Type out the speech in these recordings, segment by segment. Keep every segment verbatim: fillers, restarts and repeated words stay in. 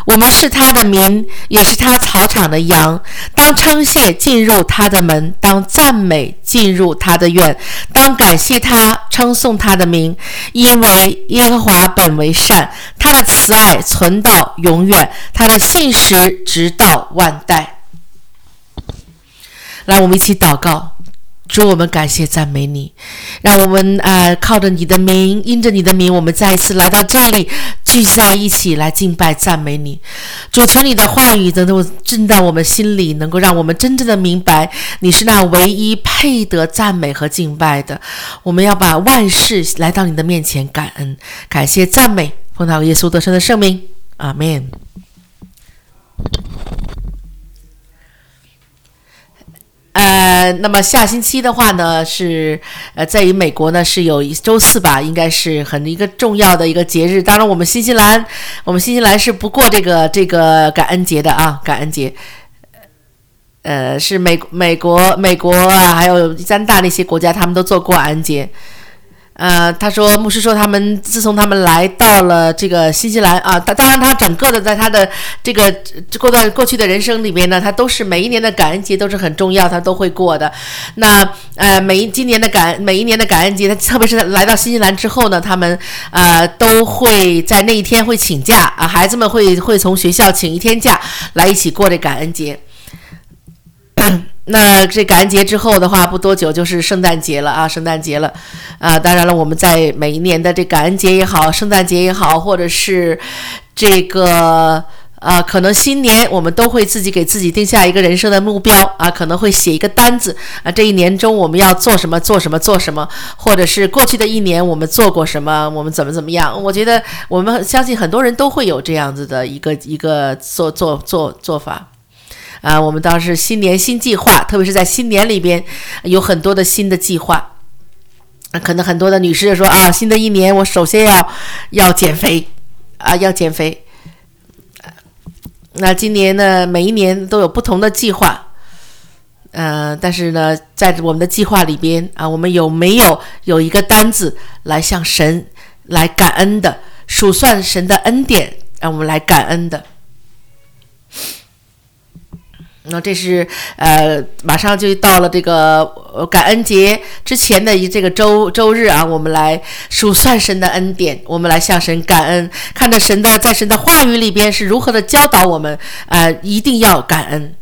我们是他的民，也是他草场的羊。当称谢进入他的门，当赞美进入他的院，当感谢他，称颂他的名，因为耶和华本为善，他的慈爱存到永远，他的信实直到万代。来，我们一起祷告。主，我们感谢赞美你，让我们呃靠着你的名，因着你的名，我们再一次来到这里，聚在一起来敬拜赞美你。主，求你的话语能够进到我们心里，能够让我们真正的明白你是那唯一配得赞美和敬拜的。我们要把万事来到你的面前感恩，感谢赞美，奉靠耶稣得胜的圣名，阿们。呃，那么下星期的话呢，是呃，在于美国呢是有周四吧，应该是很一个重要的一个节日。当然，我们新西兰，我们新西兰是不过这个这个感恩节的啊，感恩节。呃，是美美国美国啊，还有加拿大那些国家，他们都做过感恩节。呃，他说，牧师说，他们自从他们来到了这个新西兰啊，当然他整个的在他的这个过段过去的人生里面呢，他都是每一年的感恩节都是很重要，他都会过的。那呃，每一今年的感每一年的感恩节，他特别是来到新西兰之后呢，他们呃都会在那一天会请假啊，孩子们会会从学校请一天假来一起过这感恩节。那这感恩节之后的话，不多久就是圣诞节了啊，圣诞节了啊！当然了，我们在每一年的这感恩节也好，圣诞节也好，或者是这个啊，可能新年我们都会自己给自己定下一个人生的目标啊，可能会写一个单子啊，这一年中我们要做什么，做什么，做什么，或者是过去的一年我们做过什么，我们怎么怎么样？我觉得我们相信很多人都会有这样子的一个一个做做做做法。啊，我们当时新年新计划，特别是在新年里边有很多的新的计划。可能很多的女士说啊，新的一年我首先要要减肥啊，要减肥。那今年呢，每一年都有不同的计划。呃，但是呢，在我们的计划里边啊，我们有没有有一个单子来向神来感恩的，数算神的恩典，让我们来感恩的。那这是呃，马上就到了这个感恩节之前的这个周周日啊，我们来数算神的恩典，我们来向神感恩，看着神的在神的话语里边是如何的教导我们，呃，一定要感恩。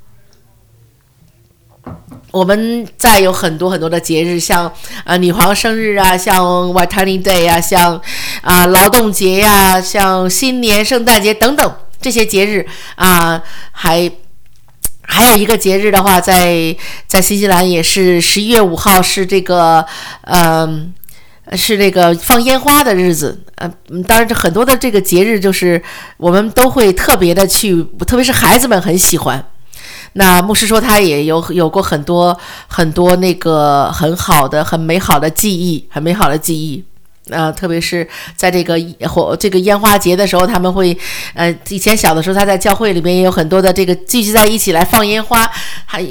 我们在有很多很多的节日，像呃女皇生日啊，像 White Day 啊，像啊、呃、劳动节呀、啊，像新年、圣诞节等等这些节日啊、呃，还。还有一个节日的话，在在新西兰也是十一月五号是这个，嗯、呃，是这个放烟花的日子。呃，当然这很多的这个节日就是我们都会特别的去，特别是孩子们很喜欢。那牧师说他也有有过很多很多那个很好的、很美好的记忆，很美好的记忆。呃，特别是在这个火这个烟花节的时候，他们会，呃，以前小的时候，他在教会里面也有很多的这个聚集在一起来放烟花，还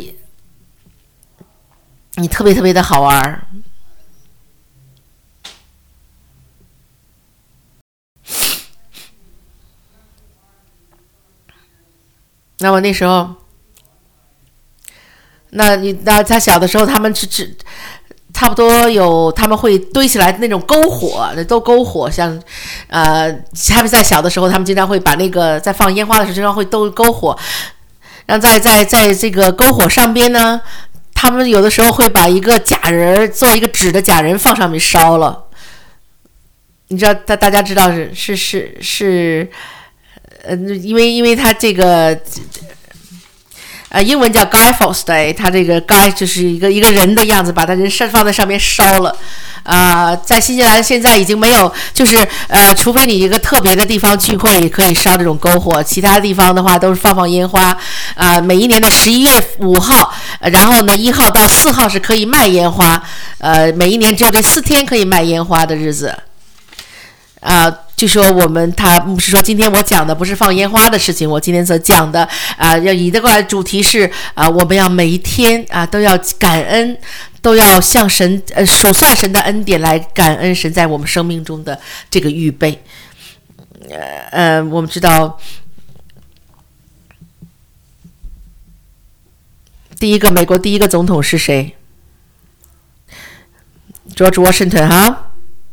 你特别特别的好玩。那么那时候，那你那他小的时候，他们只只。差不多有他们会堆起来那种篝火，都篝火，像呃他们在小的时候，他们经常会把那个在放烟花的时候经常会都篝火，然后在在在这个篝火上边呢，他们有的时候会把一个假人做一个纸的假人放上面烧了。你知道大大家知道是是是是呃因为因为他这个呃，英文叫 Guy Fawkes， 他这个 Guy 就是一个一个人的样子，把他人放在上面烧了。啊、呃，在新西兰现在已经没有，就是呃，除非你一个特别的地方聚会可以烧这种篝火，其他地方的话都是放放烟花。啊、呃，每一年的十一月五号，呃，然后呢一号到四号是可以卖烟花，呃，每一年只有这四天可以卖烟花的日子。啊、呃。就说我们他牧师说，今天我讲的不是放烟花的事情，我今天所讲的啊，要以这个主题是啊，我们要每一天啊都要感恩，都要向神呃数算神的恩典来感恩神在我们生命中的这个预备。呃呃，我们知道， 第一个美国第一个总统是谁 ？George Washington 哈。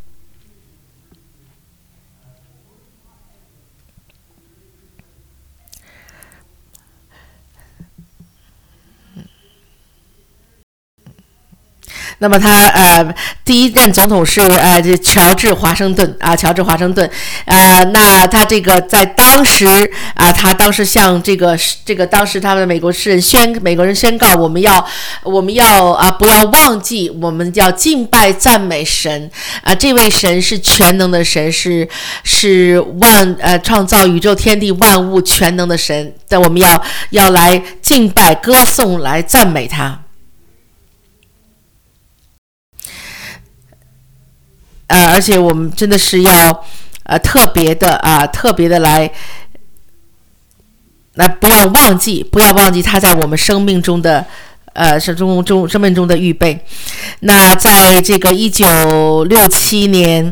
那么他呃第一任总统是呃乔治华盛顿啊，乔治华盛顿，呃那他这个在当时啊，他当时向这个这个当时他们美国诗人宣美国人宣告，我们要我们要啊不要忘记，我们要敬拜赞美神啊，这位神是全能的神，是是万呃创造宇宙天地万物全能的神，但我们要要来敬拜歌颂来赞美他。呃，而且我们真的是要呃特别的啊，特别的来，那不要忘记，不要忘记他在我们生命中的呃生中中生命中的预备。那在这个一九六七年，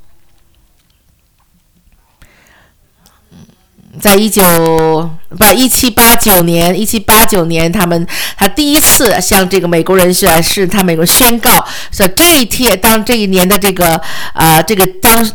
在一九不一七八九年，一七八九年，他们他第一次向这个美国人是是他美国宣告，说这一天当这一年的这个啊、呃、这个当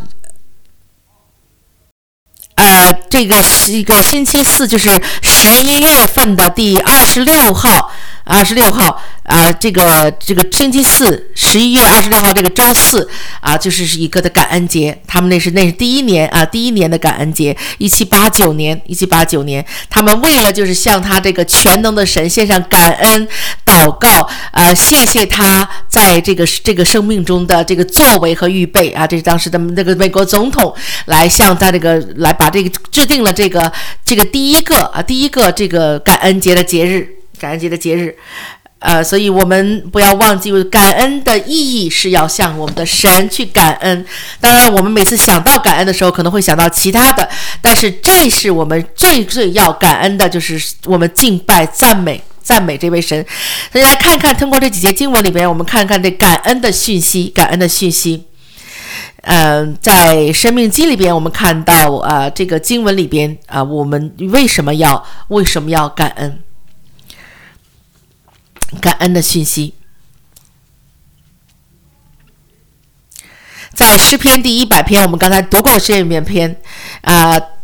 呃这个是一个星期四，就是十一月份的第二十六号，二十六号啊、呃，这个这个星期四，十一月二十六号这个周四啊，就是是一个的感恩节。他们那是那是第一年啊，第一年的感恩节，一七八九年，一七八九年，他们为了就是向他这个全能的神献上感恩祷告，呃，谢谢他在这个这个生命中的这个作为和预备啊，这是当时的那个美国总统来向他这个来把这个制定了这个这个第一个啊第一个这个感恩节的节日。感恩节的节日，呃，所以我们不要忘记，感恩的意义是要向我们的神去感恩。当然，我们每次想到感恩的时候，可能会想到其他的，但是这是我们最最要感恩的，就是我们敬拜、赞美、赞美这位神。所以来看看，通过这几节经文里边，我们看看这感恩的讯息，感恩的讯息。嗯、呃，在申命记里边，我们看到啊、呃，这个经文里边啊、呃，我们为什么要为什么要感恩？感恩的讯息，在诗篇第一百篇，我们刚才读过诗篇篇，啊、呃，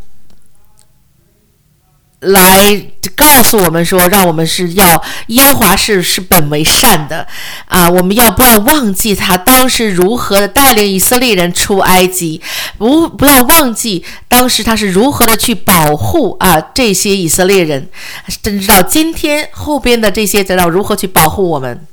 来告诉我们说，让我们是要耶和华是是本为善的啊、呃，我们要不要忘记他当时如何的带领以色列人出埃及，不不要忘记当时他是如何的去保护啊这些以色列人，甚至到今天后边的这些知道如何去保护我们。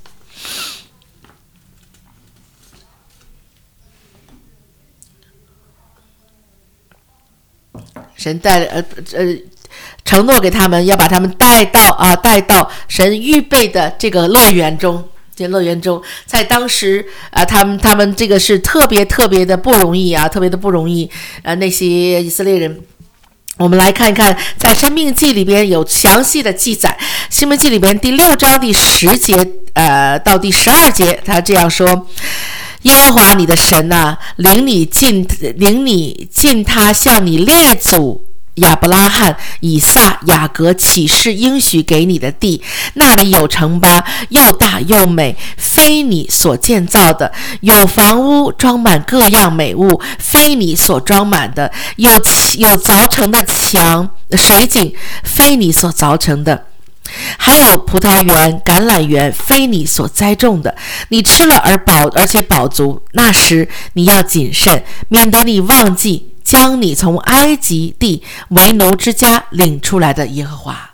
神带呃呃。承诺给他们，要把他们带到啊，带到神预备的这个乐园中。这乐园中，在当时啊，他们他们这个是特别特别的不容易啊，特别的不容易。呃，那些以色列人，我们来看一看，在《申命记》里边有详细的记载，《申命记》里边第六章第十节呃到第十二节，他这样说。耶和华你的神啊，领你进领你进他向你列祖亚伯拉罕、以撒、雅各起誓应许给你的地，那里有城邦，又大又美，非你所建造的；有房屋装满各样美物，非你所装满的；有有凿成的墙、水井，非你所凿成的。还有葡萄园、橄榄园，非你所栽种的。你吃了而饱，而且饱足。那时你要谨慎，免得你忘记将你从埃及地为奴之家领出来的耶和华。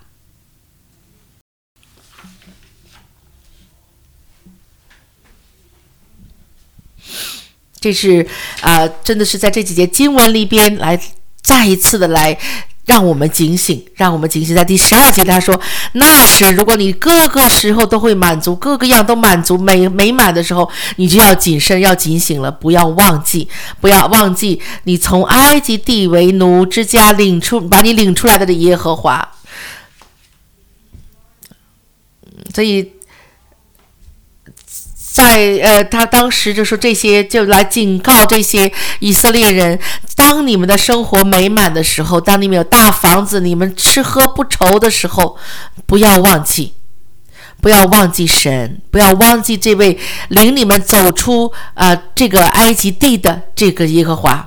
这是啊、呃，真的是在这几节经文里边来再一次的来让我们警醒，让我们警醒。在第十二节他说，那时如果你各个时候都会满足，各个样都满足美美满的时候，你就要谨慎，要警醒了，不要忘记，不要忘记你从埃及地为奴之家领出把你领出来的耶和华。所以在呃，他当时就说这些，就来警告这些以色列人：当你们的生活美满的时候，当你们有大房子，你们吃喝不愁的时候，不要忘记， 不要忘记神，不要忘记这位领你们走出啊、呃、这个埃及地的这个耶和华。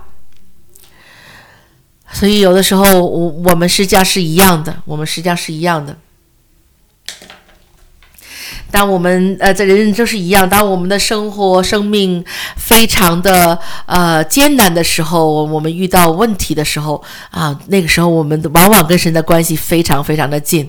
所以有的时候我我们实际上是一样的，我们实际上是一样的。当我们呃，这人人都是一样，当我们的生活生命非常的呃艰难的时候，我们遇到问题的时候啊，那个时候我们往往跟神的关系非常非常的近，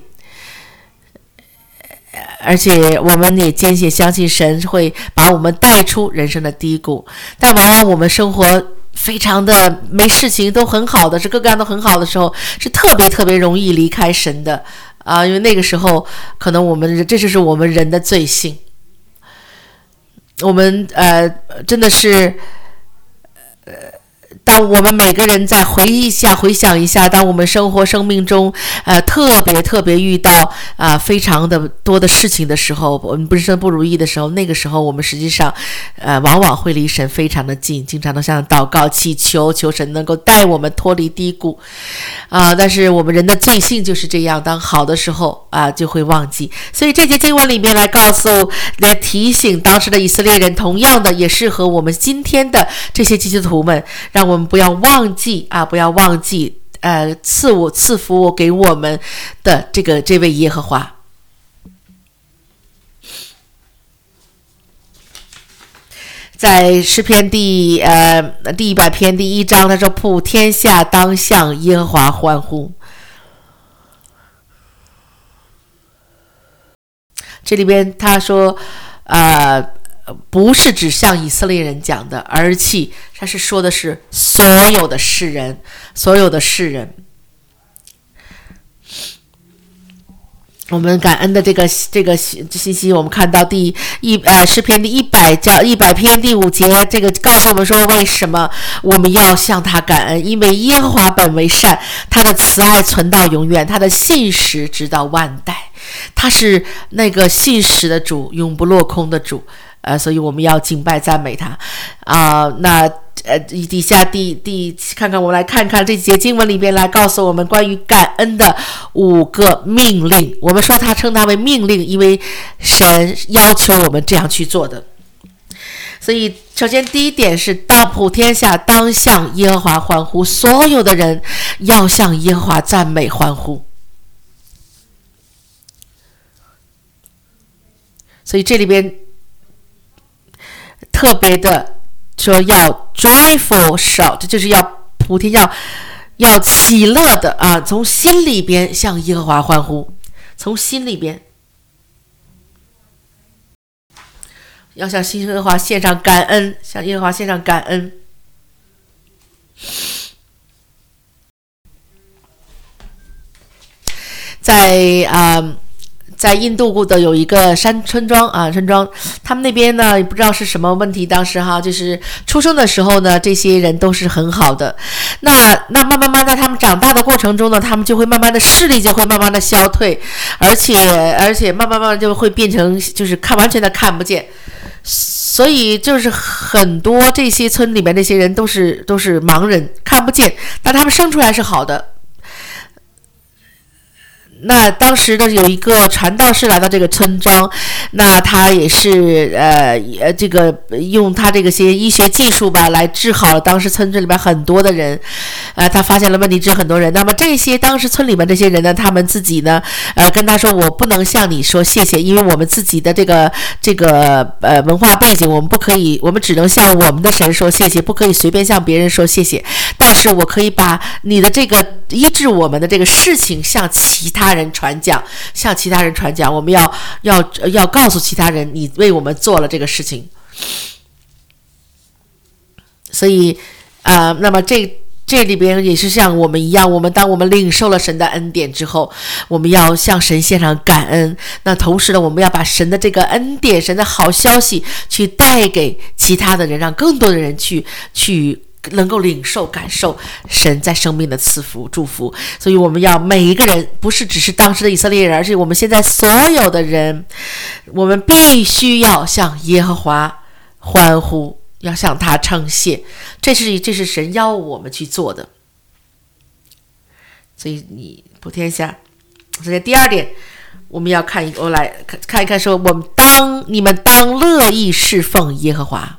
而且我们也坚信相信神会把我们带出人生的低谷。但往往我们生活非常的没事情都很好的，是各个样都很好的时候，是特别特别容易离开神的啊，因为那个时候可能我们这就是我们人的罪性，我们呃真的是呃。当我们每个人再回忆一下、回想一下，当我们生活生命中，呃，特别特别遇到啊、呃、非常的多的事情的时候，我们不是不如意的时候，那个时候我们实际上，呃，往往会离神非常的近，经常都向祷告、祈求，求神能够带我们脱离低谷，啊、呃，但是我们人的罪性就是这样，当好的时候啊、呃、就会忘记，所以这节经文里面来告诉、来提醒当时的以色列人，同样的也适合我们今天的这些基督徒们，让我们。我们不要忘记啊！不要忘记，呃，赐我赐福我给我们的这个这位耶和华。在诗篇第呃第一百篇第一章，他说：“普天下当向耶和华欢呼。”这里边他说，呃。不是只向以色列人讲的，而且他是说的是所有的世人，所有的世人。我们感恩的这个这个信息，我们看到第一呃诗篇第一百章一百篇第五节，这个告诉我们说，为什么我们要向他感恩？因为耶和华本为善，他的慈爱存到永远，他的信实直到万代。他是那个信实的主，永不落空的主。呃，所以我们要敬拜赞美他啊、呃。那呃，底下第第看看，我们来看看这节经文里边来告诉我们关于感恩的五个命令。我们说他称它为命令，因为神要求我们这样去做的。所以，首先第一点是，当普天下当向耶和华欢呼，所有的人要向耶和华赞美欢呼。所以这里边特别的说要 joyful shout， 就是要普天要要喜乐的啊，从心里边向耶和华欢呼，从心里边要向耶和华献上感恩，向耶和华献上感恩。在啊。呃在印度的有一个山村庄啊，村庄，他们那边呢也不知道是什么问题，当时哈就是出生的时候呢，这些人都是很好的。那那慢慢慢在他们长大的过程中呢，他们就会慢慢的视力就会慢慢的消退，而且而且慢慢慢慢就会变成就是看完全的看不见。所以就是很多这些村里面这些人都是都是盲人，看不见，但他们生出来是好的。那当时呢，有一个传道士来到这个村庄，那他也是呃呃这个用他这个些医学技术吧，来治好了当时村子里面很多的人，呃，他发现了问题治很多人。那么这些当时村里面这些人呢，他们自己呢，呃，跟他说，我不能向你说谢谢，因为我们自己的这个这个呃文化背景，我们不可以，我们只能向我们的神说谢谢，不可以随便向别人说谢谢。但是我可以把你的这个医治我们的这个事情向其他人传讲，向其他人传讲，我们要要要告诉其他人，你为我们做了这个事情。所以，呃，那么这这里边也是像我们一样，我们当我们领受了神的恩典之后，我们要向神献上感恩。那同时呢，我们要把神的这个恩典、神的好消息去带给其他的人，让更多的人去去。能够领受感受神在生命的赐福祝福。所以我们要每一个人，不是只是当时的以色列人，而是我们现在所有的人，我们必须要向耶和华欢呼，要向他称谢，这是这是神要我们去做的。所以你普天下所以第二点，我们要看一个，我来看一看说，我们当你们当乐意侍奉耶和华，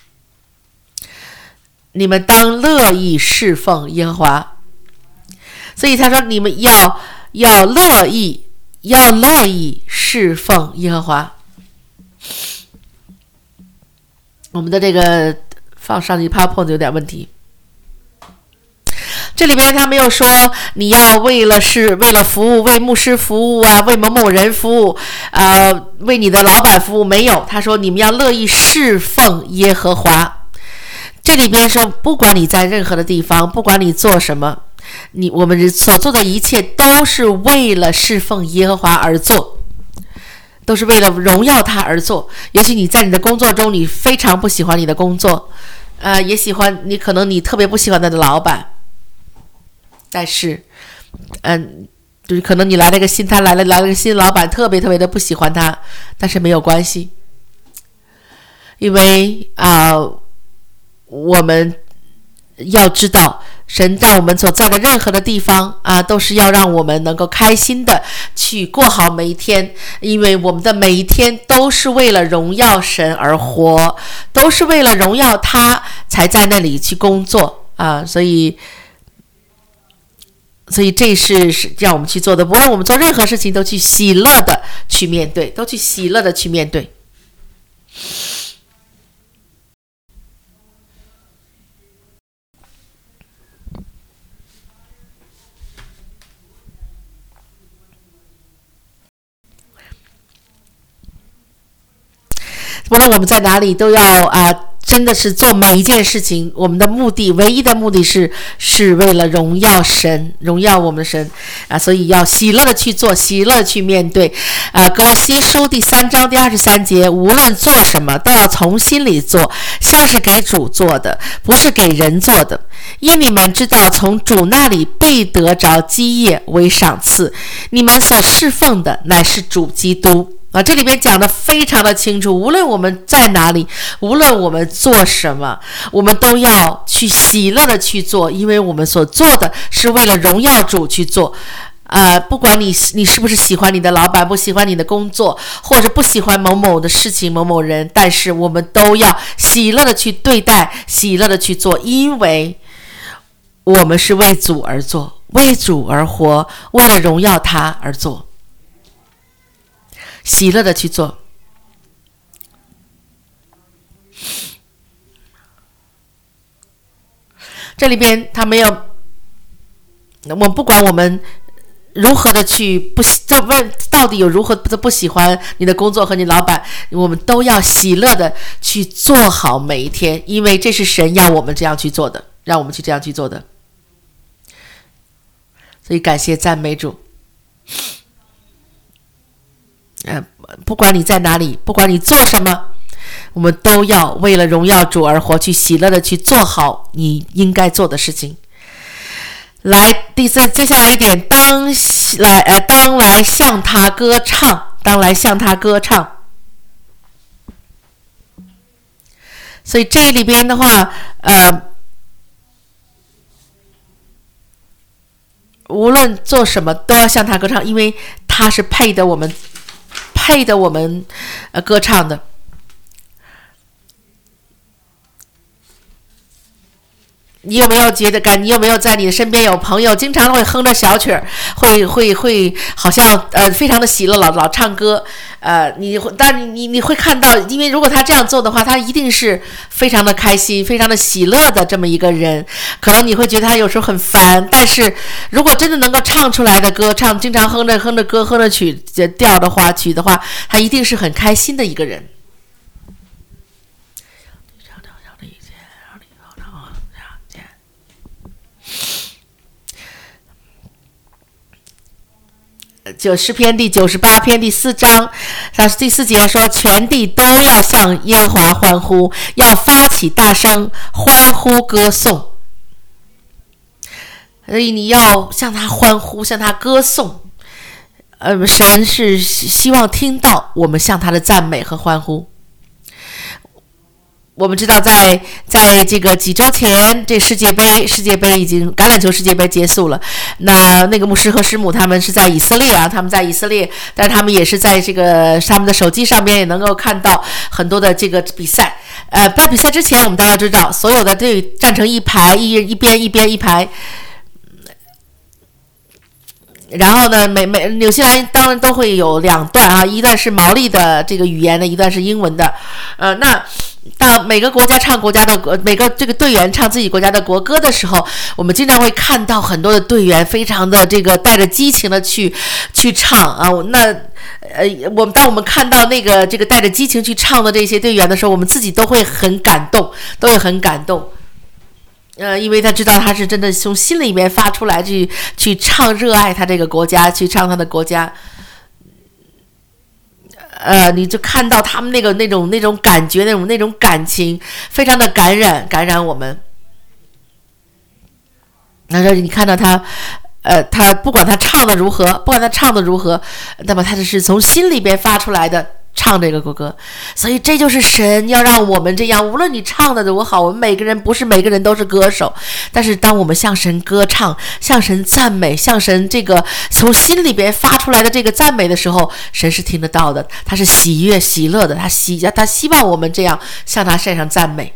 你们当乐意侍奉耶和华。所以他说，你们要要乐意，要乐意侍奉耶和华。我们的这个放上去 PowerPoint 有点问题。这里边他没有说你要为了是为了服务，为牧师服务啊，为某某人服务，呃，为你的老板服务，没有。他说你们要乐意侍奉耶和华。这里边说，不管你在任何的地方，不管你做什么，你我们所做的一切都是为了侍奉耶和华而做，都是为了荣耀他而做。也许你在你的工作中，你非常不喜欢你的工作，呃，也喜欢你，可能你特别不喜欢你的老板。但是，嗯，就是可能你来了个新，他来了来了个新老板，特别特别的不喜欢他，但是没有关系，因为啊、呃，我们要知道，神在我们所在的任何的地方啊，都是要让我们能够开心的去过好每一天，因为我们的每一天都是为了荣耀神而活，都是为了荣耀他才在那里去工作啊，所以。所以这是是让我们去做的，不论我们做任何事情，都去喜乐的去面对，都去喜乐的去面对。无论我们在哪里，都要啊、呃，真的是做每一件事情，我们的目的，唯一的目的是是为了荣耀神，荣耀我们的神啊，所以要喜乐的去做，喜乐的去面对啊。歌罗西书第三章第二十三节，无论做什么，都要从心里做，像是给主做的，不是给人做的。因你们知道，从主那里必得着基业为赏赐，你们所侍奉的乃是主基督。啊，这里边讲的非常的清楚，无论我们在哪里，无论我们做什么，我们都要去喜乐的去做，因为我们所做的是为了荣耀主去做。呃，不管你你是不是喜欢你的老板，不喜欢你的工作，或者不喜欢某某的事情、某某人，但是我们都要喜乐的去对待，喜乐的去做，因为我们是为主而做，为主而活，为了荣耀他而做。喜乐的去做。这里边他没有，我们不管我们如何的去不，这问到底有如何的不喜欢你的工作和你老板，我们都要喜乐的去做好每一天，因为这是神要我们这样去做的，让我们去这样去做的。所以感谢赞美主。呃，不管你在哪里，不管你做什么，我们都要为了荣耀主而活，去喜乐的去做好你应该做的事情。来，第三，接下来一点，当来呃，当来向他歌唱，当来向他歌唱。所以这里边的话，呃，无论做什么都要向他歌唱，因为他是配得我们。配的我们呃歌唱的。你有没有觉得感？你有没有在你的身边有朋友经常会哼着小曲儿，会会会好像呃非常的喜乐，老老唱歌，呃你但你你你会看到，因为如果他这样做的话，他一定是非常的开心，非常的喜乐的这么一个人。可能你会觉得他有时候很烦，但是如果真的能够唱出来的歌，唱经常哼着哼着歌哼着曲调的话曲的话，他一定是很开心的一个人。就诗篇第九十八篇第四章，它是第四节说，全地都要向耶和华欢呼，要发起大声欢呼歌颂。所以你要向他欢呼，向他歌颂。呃，神是希望听到我们向他的赞美和欢呼。 我们知道在，在在这个几周前，这世界杯世界杯已经橄榄球世界杯结束了。那那个牧师和师母他们是在以色列啊，他们在以色列，但是他们也是在这个他们的手机上边也能够看到很多的这个比赛。呃，在比赛之前，我们大家知道，所有的队站成一排，一一边一边一排。然后呢，每每纽西兰当然都会有两段啊，一段是毛利的这个语言的，一段是英文的。呃，那当每个国家唱国家的国，每个这个队员唱自己国家的国歌的时候，我们经常会看到很多的队员非常的这个带着激情的去去唱啊。那呃，我们当我们看到那个这个带着激情去唱的这些队员的时候，我们自己都会很感动，都会很感动。呃，因为他知道他是真的从心里面发出来去去唱，热爱他这个国家，去唱他的国家。呃，你就看到他们那个那种那种感觉，那种那种感情，非常的感染，感染我们。那时候你看到他，呃，他不管他唱的如何，不管他唱的如何，那么他就是从心里边发出来的。唱这个国歌，所以这就是神要让我们这样，无论你唱的多好，我们每个人不是每个人都是歌手，但是当我们向神歌唱，向神赞美，向神这个从心里边发出来的这个赞美的时候，神是听得到的，他是喜悦喜乐的，他喜他希望我们这样向他献上赞美。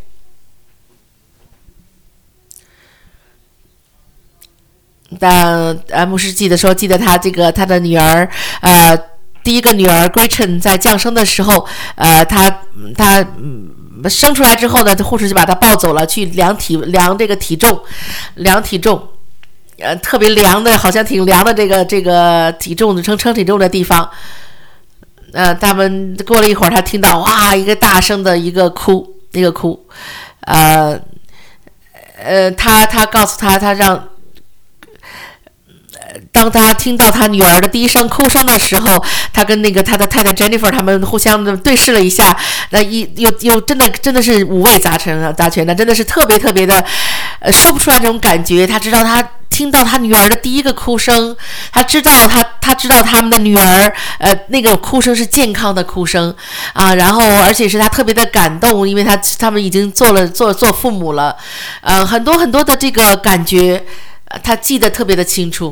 当呃牧师记得说，记得他这个他的女儿呃。第一个女儿 Gretchen 在降生的时候，呃，她她、嗯、生出来之后呢，护士就把她抱走了，去量体量这个体重，量体重，呃，特别凉的，好像挺凉的这个这个体重称称体重的地方，呃，他们过了一会儿，她听到哇一个大声的一个哭，一个哭，呃呃，她她告诉她，她让。当他听到他女儿的第一声哭声的时候，他跟那个他的太太 Jennifer 他们互相的对视了一下，那一又又真的真的是五味杂陈啊，杂陈的真的是特别特别的，呃，说不出来这种感觉。他知道他听到他女儿的第一个哭声，他知道他他知道他们的女儿，呃，那个哭声是健康的哭声啊，然后而且是他特别的感动，因为他他们已经做了做做父母了，呃，很多很多的这个感觉，他记得特别的清楚。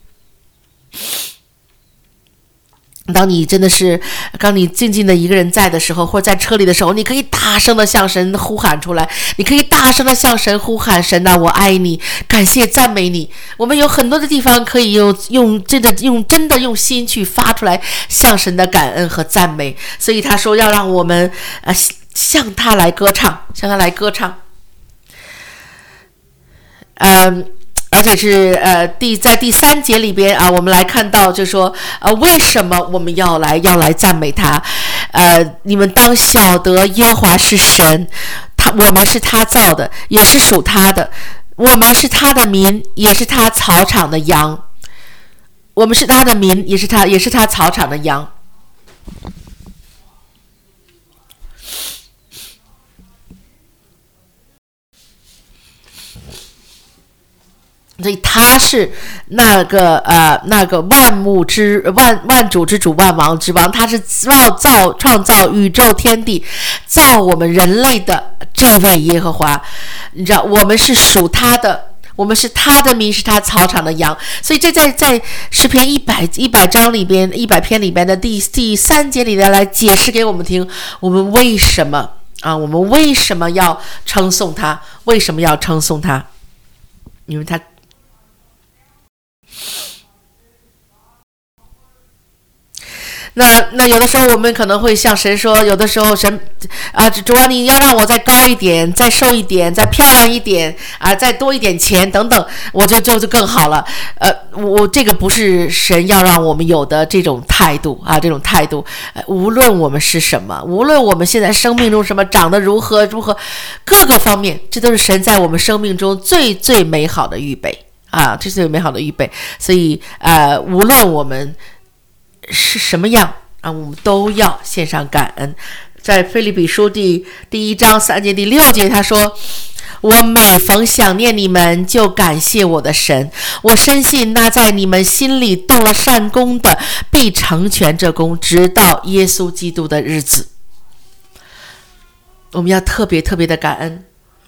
当你真的是当你静静的一个人在的时候，或者在车里的时候，你可以大声的向神呼喊出来，你可以大声的向神呼喊，神啊，我爱你，感谢赞美你。我们有很多的地方可以用用真的用真的用心去发出来向神的感恩和赞美。所以他说要让我们呃向他来歌唱，向他来歌唱。嗯。而且是呃第在第三节里边啊，我们来看到就说呃为什么我们要来要来赞美他？呃，你们当晓得耶和华是神，他我们是他造的，也是属他的，我们是他的民，也是他草场的羊。我们是他的民，也是他也是他草场的羊。所以他是那个呃那个万物之万万主之主，万王之王，他是造造创造宇宙天地，造我们人类的这位耶和华。你知道我们是属他的，我们是他的民，是他草场的羊。所以这在在诗篇一百一百章里边一百篇里边的第第三节里边来解释给我们听，我们为什么啊？我们为什么要称颂他？为什么要称颂他？因为他。那那有的时候我们可能会向神说，有的时候神啊，主啊，你要让我再高一点，再瘦一点，再漂亮一点啊，再多一点钱等等，我就就就更好了。呃，我这个不是神要让我们有的这种态度啊，这种态度。呃，无论我们是什么，无论我们现在生命中什么长得如何如何，各个方面，这都是神在我们生命中最最美好的预备啊，这是最美好的预备。所以呃，无论我们是什么样啊，我们都要献上感恩。在腓立比书第第一章三节第六节，他说：“我每逢想念你们，就感谢我的神。我深信那在你们心里动了善功的，必成全这功，直到耶稣基督的日子。” 我们要特别特别的感恩。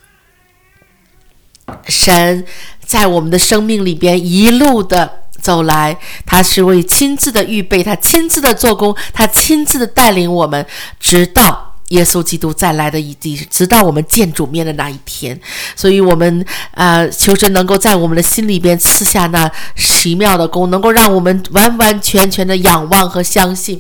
神在我们的生命里边一路的走来，他是为亲自的预备，他亲自的做工，他亲自的带领我们，直到耶稣基督再来的一地，直到我们见主面的那一天。所以我们呃，求神能够在我们的心里边赐下那奇妙的功，能够让我们完完全全的仰望和相信。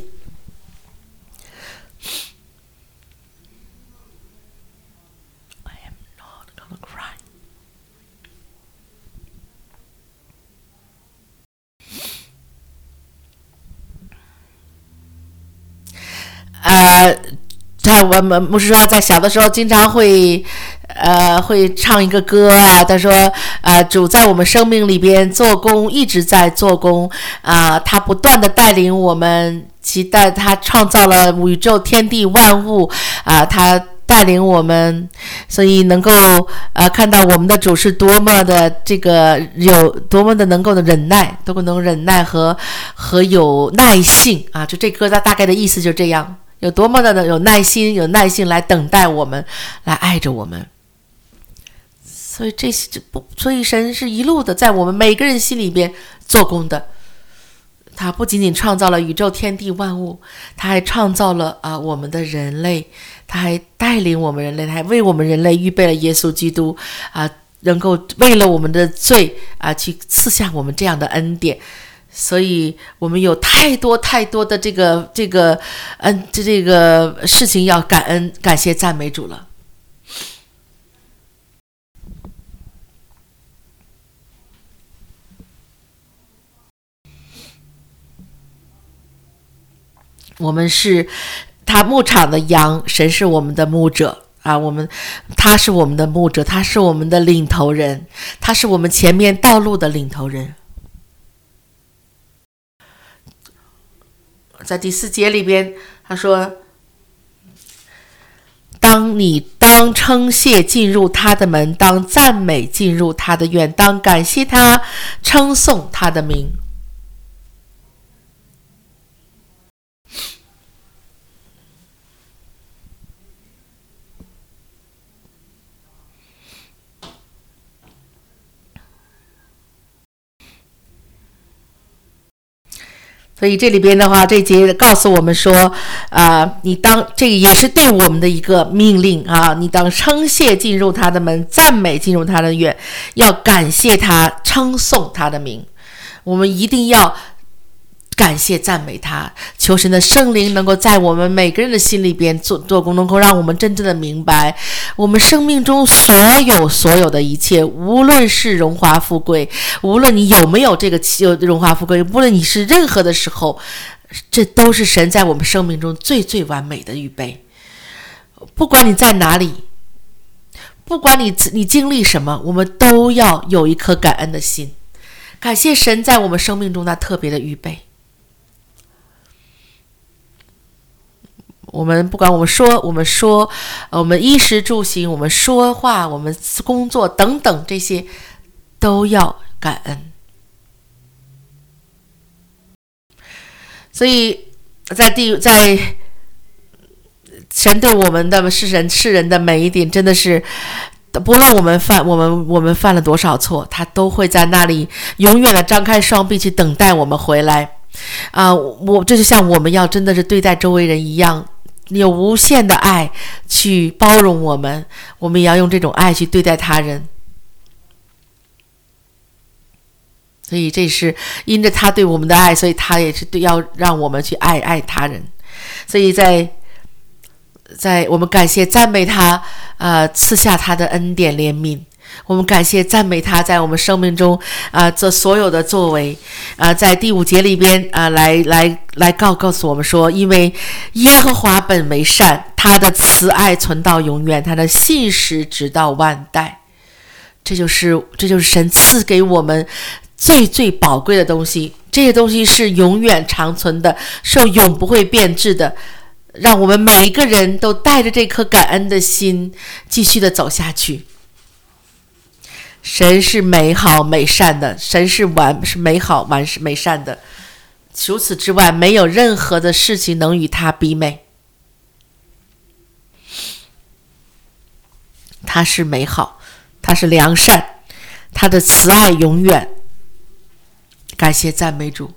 呃，他我们牧师说，在小的时候经常会，呃，会唱一个歌啊。他说，呃，主在我们生命里边做工，一直在做工啊、呃，他不断的带领我们，期待他创造了宇宙天地万物啊、呃，他带领我们，所以能够呃看到我们的主是多么的这个有多么的能够的忍耐，多么能忍耐和和有耐性啊。就这歌它大概的意思就这样。有多么的有耐心，有耐心来等待我们，来爱着我们。所以这些不，所以神是一路的在我们每个人心里边做工的。他不仅仅创造了宇宙天地万物，他还创造了啊我们的人类，他还带领我们人类，他还为我们人类预备了耶稣基督啊，能够为了我们的罪啊去赐下我们这样的恩典。所以我们有太多太多的这个这个嗯这这个事情要感恩感谢赞美主了。我们是他牧场的羊，神是我们的牧者啊，我们他是我们的牧者，他是我们的领头人，他是我们前面道路的领头人。在第四节里边他说，当你当称谢进入他的门，当赞美进入他的院，当感谢他，称颂他的名。所以这里边的话，这节告诉我们说，啊、呃，你当这个也是对我们的一个命令啊，你当称谢进入他的门，赞美进入他的院，要感谢他，称颂他的名。我们一定要感谢赞美他，求神的圣灵能够在我们每个人的心里边做做工，能够让我们真正的明白，我们生命中所有所有的一切，无论是荣华富贵，无论你有没有这个荣华富贵，无论你是任何的时候，这都是神在我们生命中最最完美的预备。不管你在哪里，不管你你经历什么，我们都要有一颗感恩的心，感谢神在我们生命中那特别的预备。我们不管我们说我们说我们衣食住行，我们说话，我们工作等等，这些都要感恩。所以在第在神对我们的世人世人的每一点，真的是不论我们犯我们我们犯了多少错，他都会在那里永远的张开双臂去等待我们回来啊、呃！我这就像我们要真的是对待周围人一样，有无限的爱去包容我们，我们也要用这种爱去对待他人。所以这是因着他对我们的爱，所以他也是对要让我们去爱爱他人。所以在在我们感谢赞美他，呃，赐下他的恩典怜悯。我们感谢赞美他在我们生命中啊、呃、这所有的作为啊、呃，在第五节里边啊、呃、来来来告告诉我们说，因为耶和华本为善，他的慈爱存到永远，他的信实直到万代。这就是这就是神赐给我们最最宝贵的东西，这些东西是永远长存的，是永不会变质的。让我们每一个人都带着这颗感恩的心继续的走下去。神是美好美善的，神是完是美好完是美善的，除此之外没有任何的事情能与他比美。 他是美好，他是良善，他的慈爱永远。感谢赞美主。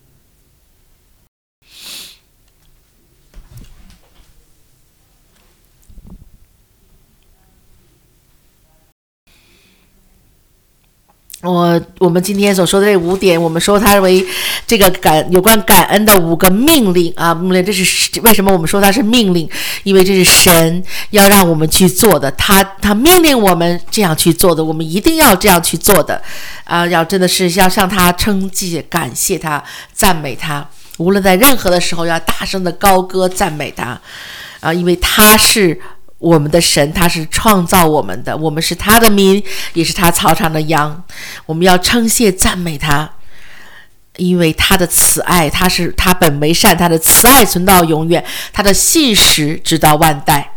我我们今天所说的这五点，我们说它为这个感有关感恩的五个命令啊，命令，这是为什么我们说它是命令？因为这是神要让我们去做的，他他命令我们这样去做的，我们一定要这样去做的啊！要真的是要向他称谢、感谢他、赞美他，无论在任何的时候，要大声的高歌赞美他啊！因为他是我们的神，他是创造我们的，我们是他的民，也是他草场的羊。我们要称谢赞美他，因为他的慈爱，他是他本为善，他的慈爱存到永远，他的信实直到万代。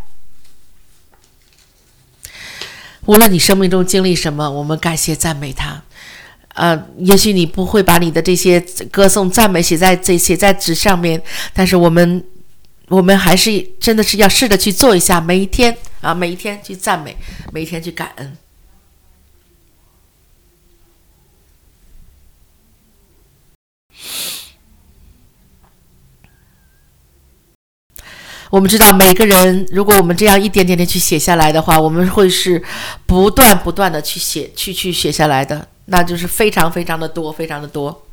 无论你生命中经历什么，我们感谢赞美他。呃，也许你不会把你的这些歌颂赞美写在这写在纸上面，但是我们我们还是真的是要试着去做一下，每一天啊，每一天去赞美，每一天去感恩。我们知道每个人，如果我们这样一点点的去写下来的话，我们会是不断不断的去写，去去写下来的，那就是非常非常的多，非常的多。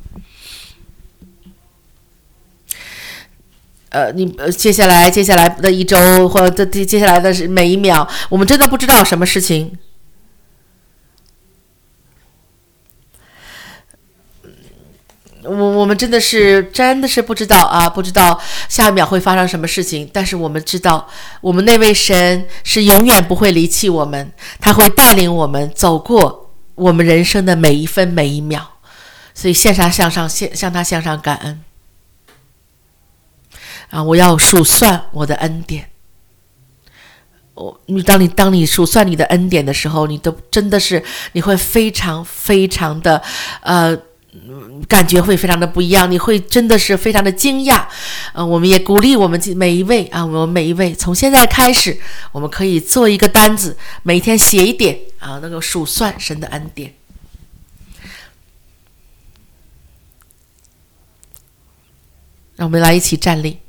呃，你呃，接下来接下来的一周，或者接下来的每一秒，我们真的不知道什么事情。我我们真的是真的是不知道啊，不知道下一秒会发生什么事情。但是我们知道，我们那位神是永远不会离弃我们，他会带领我们走过我们人生的每一分每一秒。所以向他向上，向他向上感恩。啊！我要数算我的恩典。我，你当你当你数算你的恩典的时候，你都真的是你会非常非常的，呃，感觉会非常的不一样。你会真的是非常的惊讶。呃，我们也鼓励我们每一位啊，我们每一位从现在开始，我们可以做一个单子，每天写一点啊，能够数算神的恩典。让我们来一起站立。